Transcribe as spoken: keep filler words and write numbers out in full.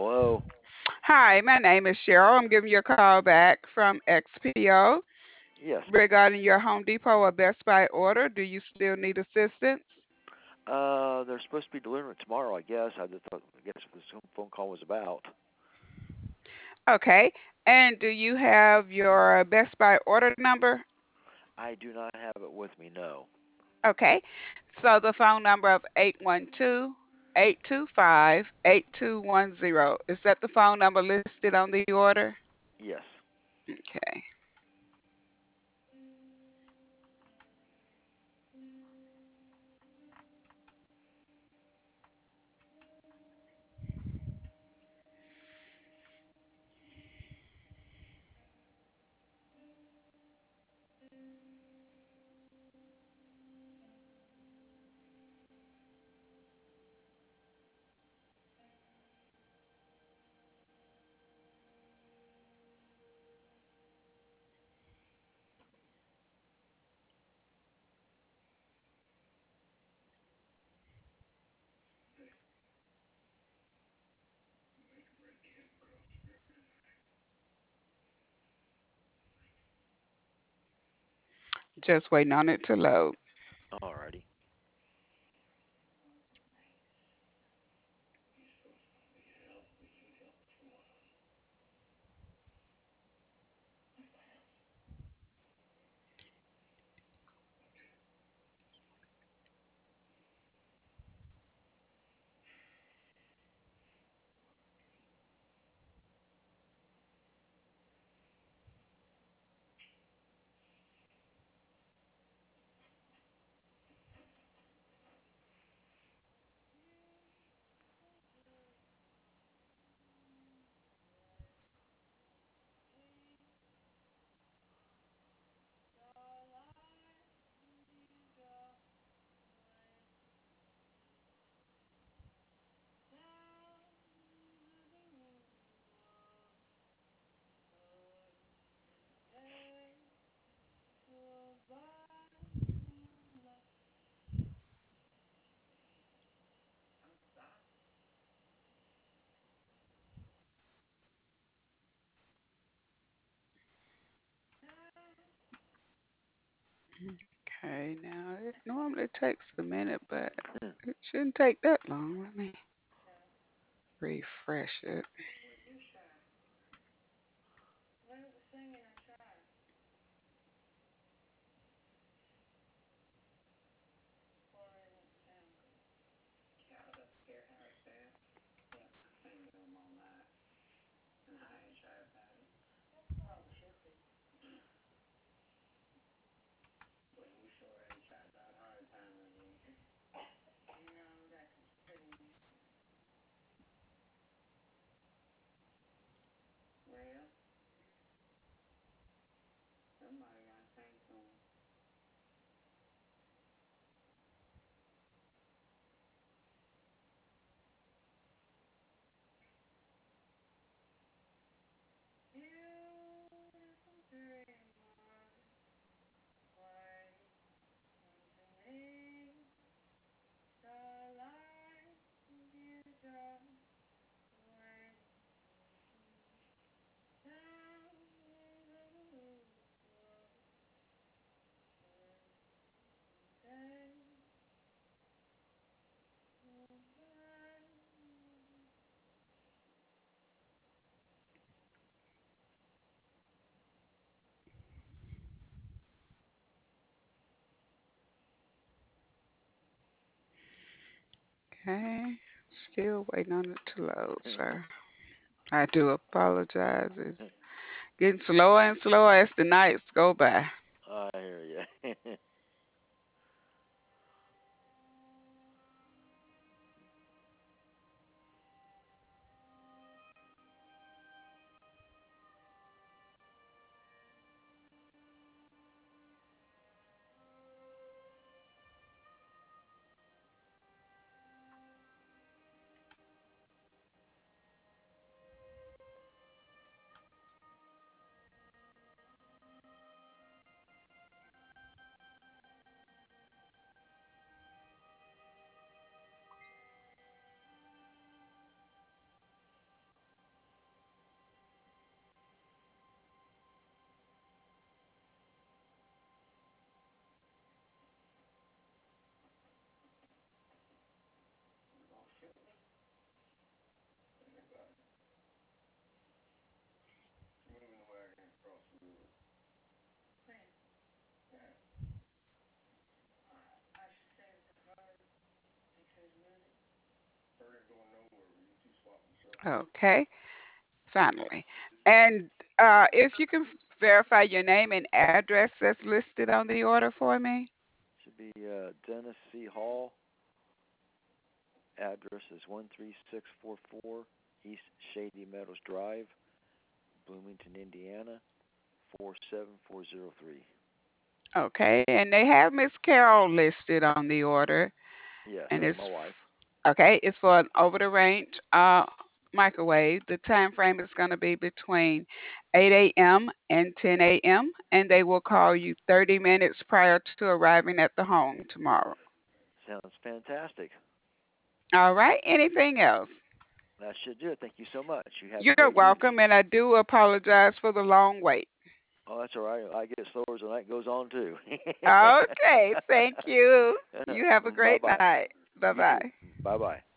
Hello. Hi, my name is Cheryl. I'm giving you a call back from X P O Yes. regarding your Home Depot or Best Buy order. Do you still need assistance? Uh, they're supposed to be delivering it tomorrow. I guess. I just thought. I guess what this phone call was about. Okay. And do you have your Best Buy order number? I do not have it with me. No. Okay. So the phone number of eight one two, eight two five, eight two one zero. Is that the phone number listed on the order? Yes. Okay. Just waiting on it to load. Alrighty. Okay, now it normally takes a minute, but it shouldn't take that long. Let me refresh it. Okay, still waiting on it to load, sir. I do apologize. It's getting slower and slower as the nights go by. I hear you. Okay, finally. And uh, if you can verify your name and address that's listed on the order for me. Should be uh, Dennis C. Hall. Address is one three six four four East Shady Meadows Drive, Bloomington, Indiana four seven four zero three. Okay, and they have Miss Carol listed on the order, Yes, and that's it's my wife. okay. It's for an over-the-range uh, microwave. The time frame is going to be between eight a m and ten a m, and they will call you thirty minutes prior to arriving at the home tomorrow. Sounds fantastic. All right. Anything else? That should do it. Thank you so much. You have a You're great welcome, evening. and I do apologize for the long wait. Oh, that's all right. I get slower as the night goes on too. Okay, thank you. You have a Bye great bye. night. Bye You too. bye. Bye bye.